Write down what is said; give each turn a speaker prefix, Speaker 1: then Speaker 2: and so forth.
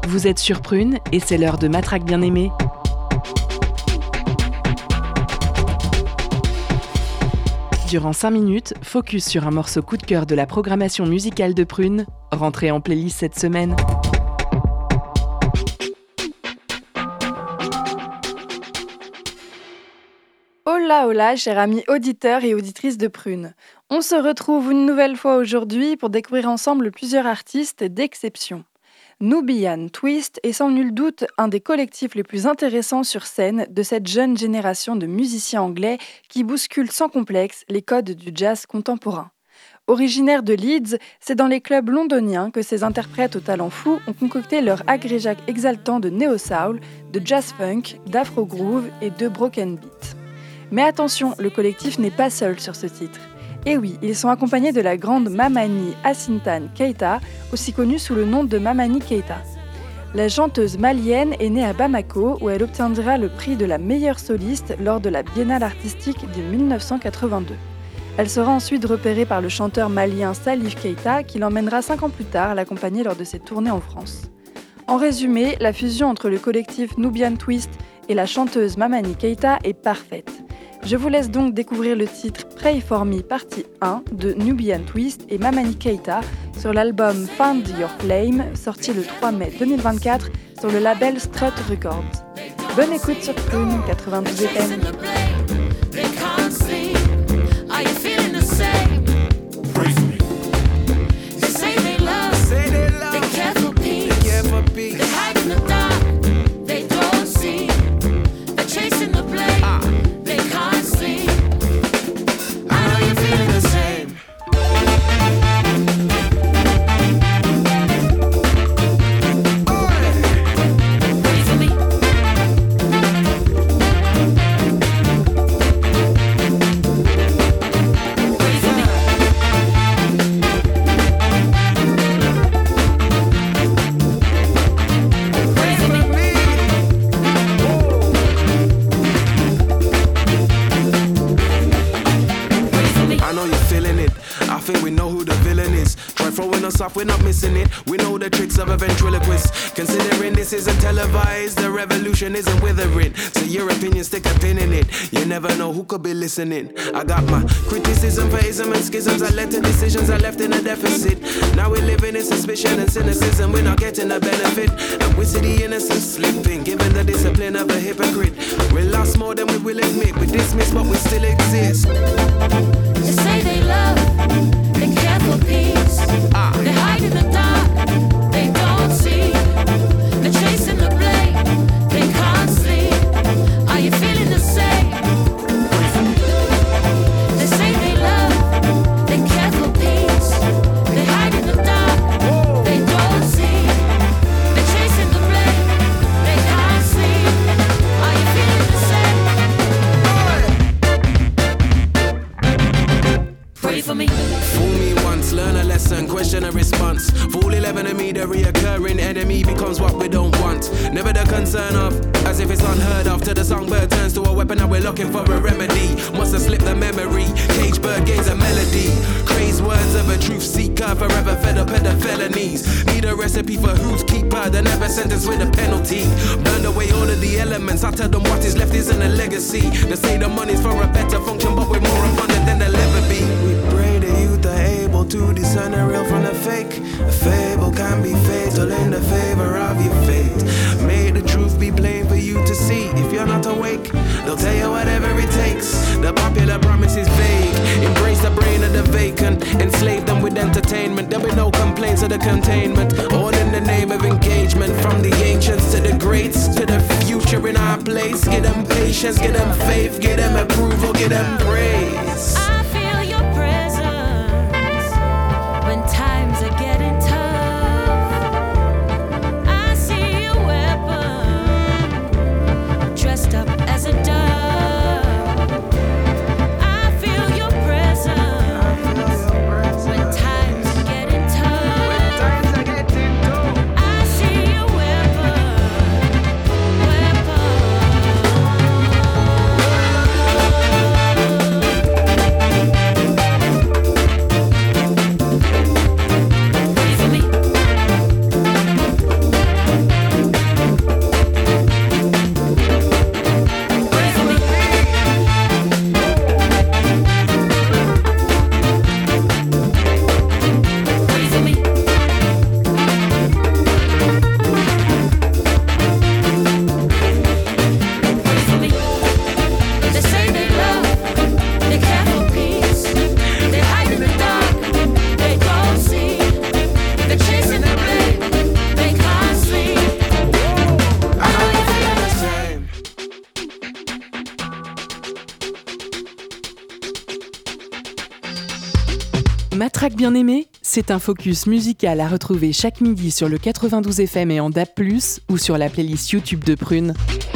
Speaker 1: Vous êtes sur Prune et c'est l'heure de Matraque bien-aimée. Durant 5 minutes, focus sur un morceau coup de cœur de la programmation musicale de Prune, rentré en playlist cette semaine.
Speaker 2: Hola hola, chers amis auditeurs et auditrices de Prune. On se retrouve une nouvelle fois aujourd'hui pour découvrir ensemble plusieurs artistes d'exception. Nubian Twist est sans nul doute un des collectifs les plus intéressants sur scène de cette jeune génération de musiciens anglais qui bousculent sans complexe les codes du jazz contemporain. Originaires de Leeds, c'est dans les clubs londoniens que ces interprètes au talent fou ont concocté leur agrégat exaltant de néo-soul, de jazz-funk, d'afro-groove et de broken beat. Mais attention, le collectif n'est pas seul sur ce titre. Et oui, ils sont accompagnés de la grande Mamani Assintan Keita, aussi connue sous le nom de Mamani Keita. La chanteuse malienne est née à Bamako, où elle obtiendra le prix de la meilleure soliste lors de la Biennale artistique de 1982. Elle sera ensuite repérée par le chanteur malien Salif Keita, qui l'emmènera 5 ans plus tard l'accompagner lors de ses tournées en France. En résumé, la fusion entre le collectif Nubian Twist et la chanteuse Mamani Keita est parfaite. Je vous laisse donc découvrir le titre Pray For Me partie 1 de Nubian Twist et Mamani Keita sur l'album Find Your Flame, sorti le 3 mai 2024 sur le label Strut Records. Bonne écoute sur Prune 92 FM.
Speaker 3: We're not missing it. We know the tricks of a ventriloquist. Considering this isn't televised, the revolution isn't withering. So your opinion, stick a pin in it. You never know who could be listening. I got my criticism for ism and schisms. I led to decisions I left in a deficit. Now we're living in suspicion and cynicism. We're not getting the benefit. And we see the innocent slipping, given the discipline of a hypocrite. We lost more than we will admit. We dismiss, but we still exist.
Speaker 4: They say they love, they care for peace. They hide in the dark, they don't see. They're chasing the blame, they can't sleep. Are you feeling the same? They say they love, they care for peace. They hide in the dark, they don't see. They're chasing the blame, they can't sleep. Are you feeling the same? Pray for me.
Speaker 3: Fool me once, learn a lesson, question a response. Fool 11 of me, the reoccurring enemy becomes what we don't want. Never the concern of, as if it's unheard of. Till the songbird turns to a weapon and we're looking for a remedy. Must have slipped the memory, cage bird gains a melody. Crazed words of a truth seeker, forever fed up at the felonies. Need a recipe for who's keeper, the never sentence with a penalty. Burned away all of the elements, I tell them what is left isn't a legacy. They say the money's for a better function, but we're more abundant than they'll ever be. We pray the youth are able to discern the real from the fake. A fable can be fatal in the favor of your fate. May the truth be plain for you to see. If you're not awake, they'll tell you whatever it takes. The popular promise is vague. Embrace the brain of the vacant. Enslave them with entertainment. There'll be no complaints of the containment. All in the name of engagement. From the ancients to the greats, to the future in our place. Get them patience, get them faith, get them approval, get them praise.
Speaker 4: I feel your presence when times are getting tough. I see a weapon dressed up as a dove. I feel your presence when times are getting tough. I see a weapon.
Speaker 1: Matraque bien-aimée, c'est un focus musical à retrouver chaque midi sur le 92 FM et en DAB+, ou sur la playlist YouTube de Prune.